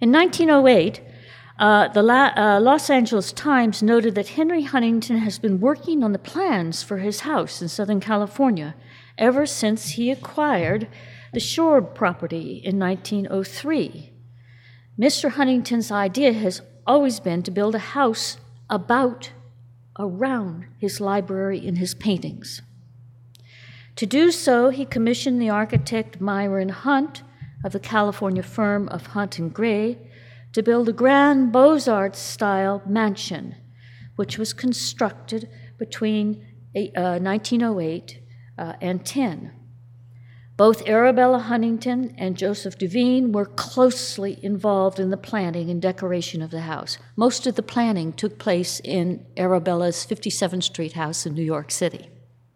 In 1908, the Los Angeles Times noted that Henry Huntington has been working on the plans for his house in Southern California ever since he acquired the Shore property in 1903. Mr. Huntington's idea has always been to build a house around his library and his paintings. To do so, he commissioned the architect Myron Hunt of the California firm of Hunt and Gray to build a grand Beaux-Arts-style mansion, which was constructed between 1908 and 10. Both Arabella Huntington and Joseph Duveen were closely involved in the planning and decoration of the house. Most of the planning took place in Arabella's 57th Street house in New York City.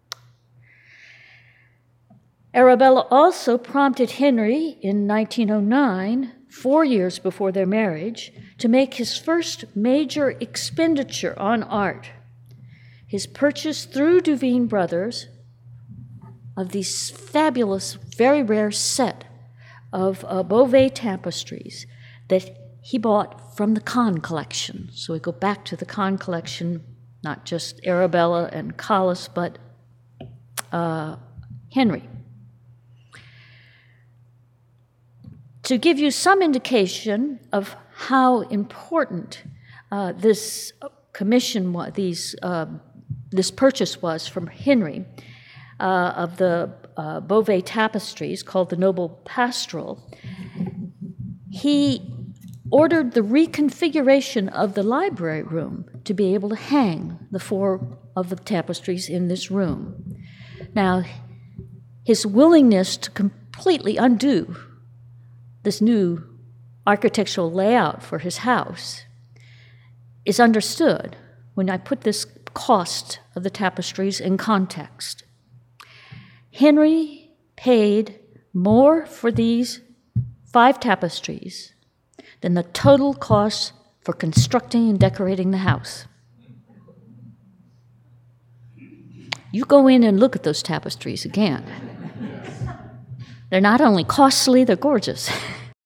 Arabella also prompted Henry in 1909, 4 years before their marriage, to make his first major expenditure on art. His purchase through Duveen Brothers of these fabulous, very rare set of Beauvais tapestries that he bought from the Kahn collection. So we go back to the Kahn collection, not just Arabella and Collis, but Henry. To give you some indication of how important this commission, this purchase was from Henry, of the Beauvais tapestries called the Noble Pastoral, he ordered the reconfiguration of the library room to be able to hang the 4 of the tapestries in this room. Now, his willingness to completely undo this new architectural layout for his house is understood when I put this cost of the tapestries in context. Henry paid more for these 5 tapestries than the total cost for constructing and decorating the house. You go in and look at those tapestries again. They're not only costly, they're gorgeous.